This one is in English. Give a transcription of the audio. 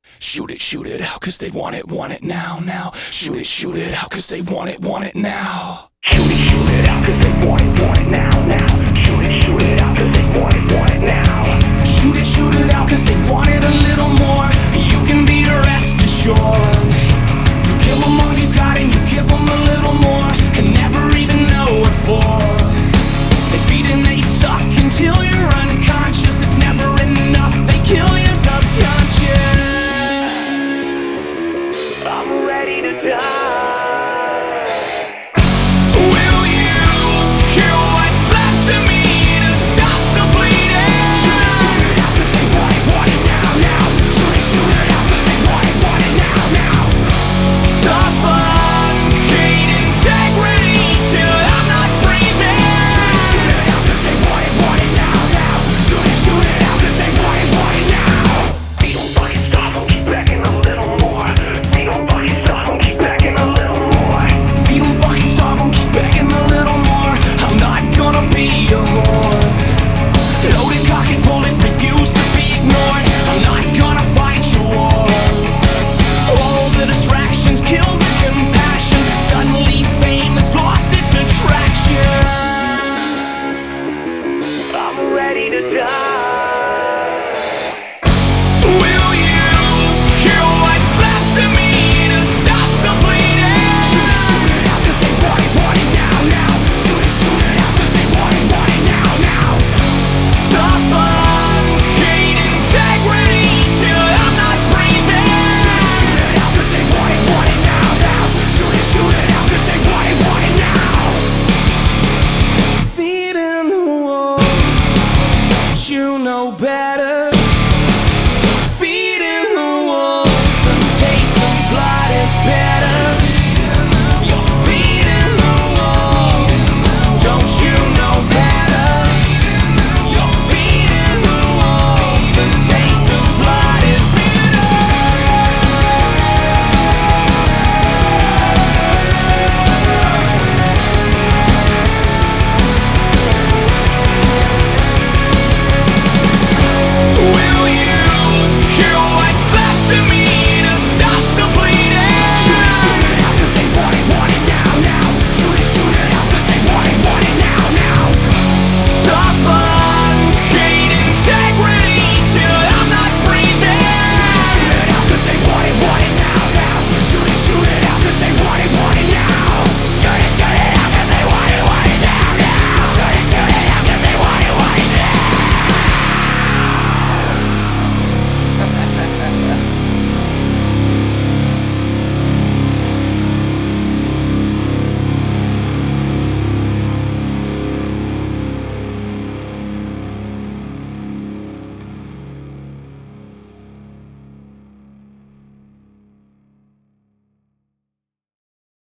Shoot it out, cause they want it now, now. Shoot it out, cause they want it now. Shoot it out, cause they want it now, now. Shoot it out, cause they want it now. Shoot it out, cause they want it a little more.